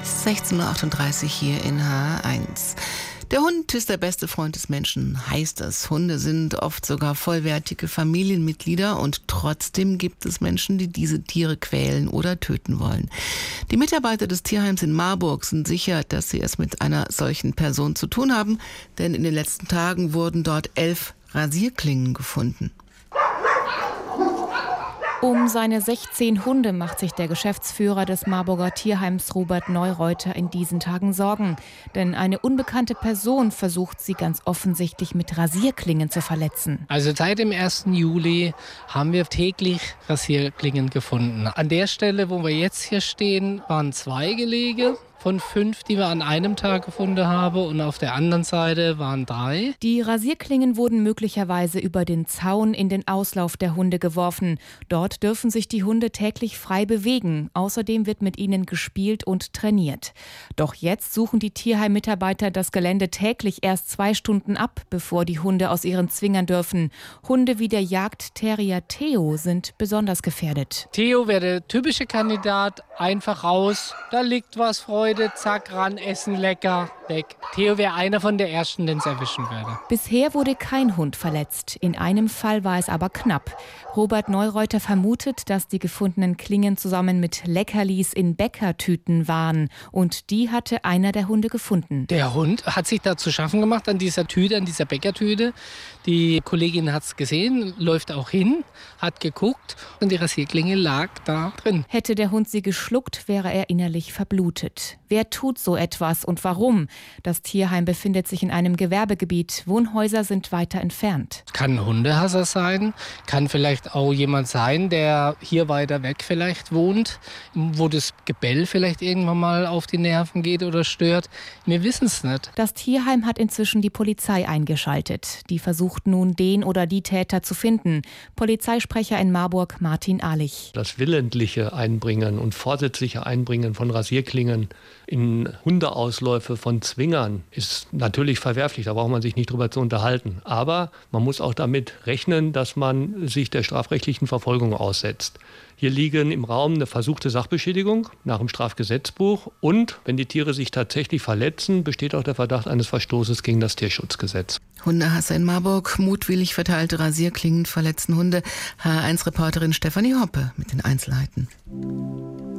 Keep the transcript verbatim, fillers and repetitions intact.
sechzehn Uhr achtunddreißig hier in H eins. Der Hund ist der beste Freund des Menschen, heißt es. Hunde sind oft sogar vollwertige Familienmitglieder und trotzdem gibt es Menschen, die diese Tiere quälen oder töten wollen. Die Mitarbeiter des Tierheims in Marburg sind sicher, dass sie es mit einer solchen Person zu tun haben, denn in den letzten Tagen wurden dort elf Rasierklingen gefunden. Um seine sechzehn Hunde macht sich der Geschäftsführer des Marburger Tierheims Robert Neureuter in diesen Tagen Sorgen. Denn eine unbekannte Person versucht sie ganz offensichtlich mit Rasierklingen zu verletzen. Also seit dem ersten Juli haben wir täglich Rasierklingen gefunden. An der Stelle, wo wir jetzt hier stehen, waren zwei Gelege von fünf, die wir an einem Tag gefunden haben, und auf der anderen Seite waren drei. Die Rasierklingen wurden möglicherweise über den Zaun in den Auslauf der Hunde geworfen. Dort dürfen sich die Hunde täglich frei bewegen. Außerdem wird mit ihnen gespielt und trainiert. Doch jetzt suchen die Tierheim-Mitarbeiter das Gelände täglich erst zwei Stunden ab, bevor die Hunde aus ihren Zwingern dürfen. Hunde wie der Jagdterrier Theo sind besonders gefährdet. Theo wäre der typische Kandidat, einfach raus, da liegt was, Freude. Zack, ran, essen, lecker, weg. Theo wäre einer von der Ersten, den es erwischen würde. Bisher wurde kein Hund verletzt. In einem Fall war es aber knapp. Robert Neureuter vermutet, dass die gefundenen Klingen zusammen mit Leckerlis in Bäckertüten waren. Und die hatte einer der Hunde gefunden. Der Hund hat sich da zu schaffen gemacht an dieser Tüte, an dieser Bäckertüte. Die Kollegin hat es gesehen, läuft auch hin, hat geguckt und die Rasierklinge lag da drin. Hätte der Hund sie geschluckt, wäre er innerlich verblutet. Wer tut so etwas und warum? Das Tierheim befindet sich in einem Gewerbegebiet. Wohnhäuser sind weiter entfernt. Kann ein Hundehasser sein, kann vielleicht auch jemand sein, der hier weiter weg vielleicht wohnt, wo das Gebell vielleicht irgendwann mal auf die Nerven geht oder stört. Wir wissen es nicht. Das Tierheim hat inzwischen die Polizei eingeschaltet. Die versucht nun, den oder die Täter zu finden. Polizeisprecher in Marburg Martin Ahlich. Das willentliche Einbringen und vorsätzliche Einbringen von Rasierklingen in Hundeausläufe von Zwingern ist natürlich verwerflich, da braucht man sich nicht drüber zu unterhalten. Aber man muss auch damit rechnen, dass man sich der strafrechtlichen Verfolgung aussetzt. Hier liegen im Raum eine versuchte Sachbeschädigung nach dem Strafgesetzbuch und, wenn die Tiere sich tatsächlich verletzen, besteht auch der Verdacht eines Verstoßes gegen das Tierschutzgesetz. Hundehasser in Marburg, mutwillig verteilte Rasierklingen verletzen Hunde. H eins-Reporterin Stefanie Hoppe mit den Einzelheiten.